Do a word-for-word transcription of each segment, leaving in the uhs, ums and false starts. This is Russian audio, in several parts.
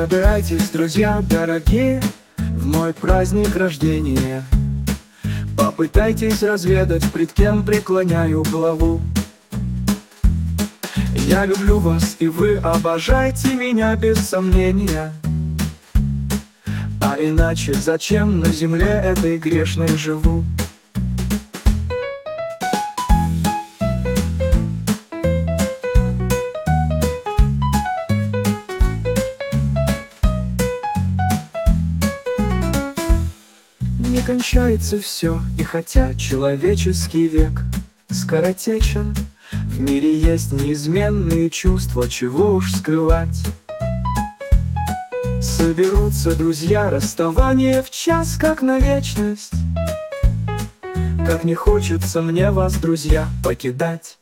Собирайтесь, друзья дорогие, в мой праздник рождения. Попытайтесь разведать, пред кем преклоняю главу. Я люблю вас, и вы обожайте меня без сомнения. А иначе зачем на земле этой грешной живу? Не кончается все, и хотя человеческий век скоротечен, в мире есть неизменные чувства, чего уж скрывать. Соберутся друзья, расставание в час, как на вечность. Как не хочется мне вас, друзья, покидать.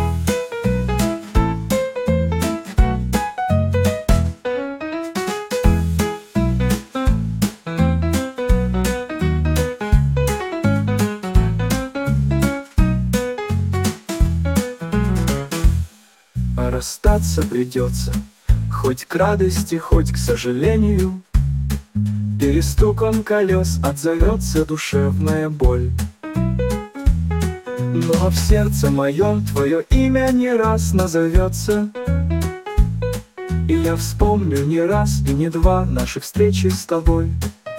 А расстаться придется, хоть к радости, хоть к сожалению. Перестуком колес отзовется душевная боль. Но в сердце моем твое имя не раз назовется, и я вспомню не раз и не два наши встречи с тобой.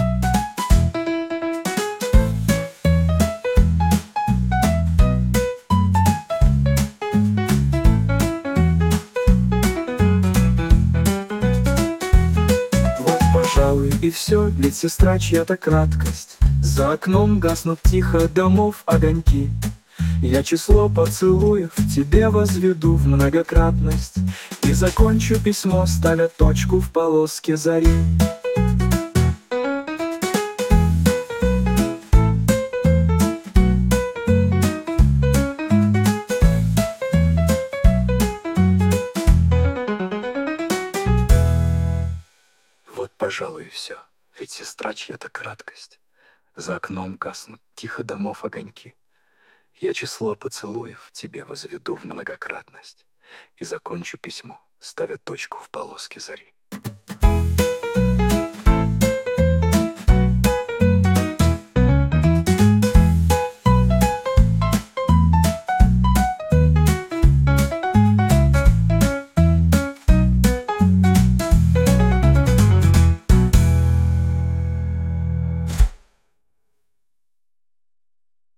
Пожалуй, и все, ведь сестра чья-то краткость. За окном гаснут тихо домов огоньки. Я число поцелуев тебе возведу в многократность и закончу письмо, ставя точку в полоске зари. Вот, пожалуй, и все, ведь сестра чья-то краткость. За окном гаснут тихо домов огоньки. Я число поцелуев тебе возведу в многократность и закончу письмо, ставя точку в полоске зари.